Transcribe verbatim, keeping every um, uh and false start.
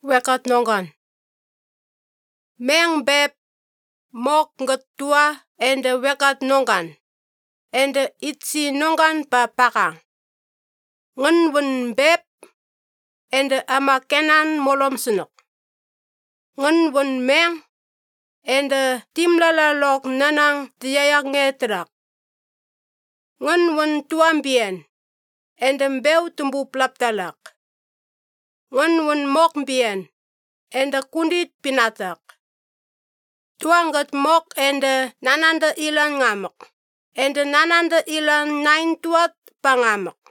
Wekat nongan. Meng beb mok nget tua ende wekat nongan. Ende itsi nongan pa pakang. Ngen wen beb ende ama kenan molom sunok. Ngen wen meng ende timlala lok nanang tiyayak ngetrak. Ngen wen tuambien ende mbeu tumbu plaptalak. Ngen wen mok mbien ende kundit pinatak. Tuangat mok ende nananda ilan ngamak. Ende nananda ilan nain tuat pangamak.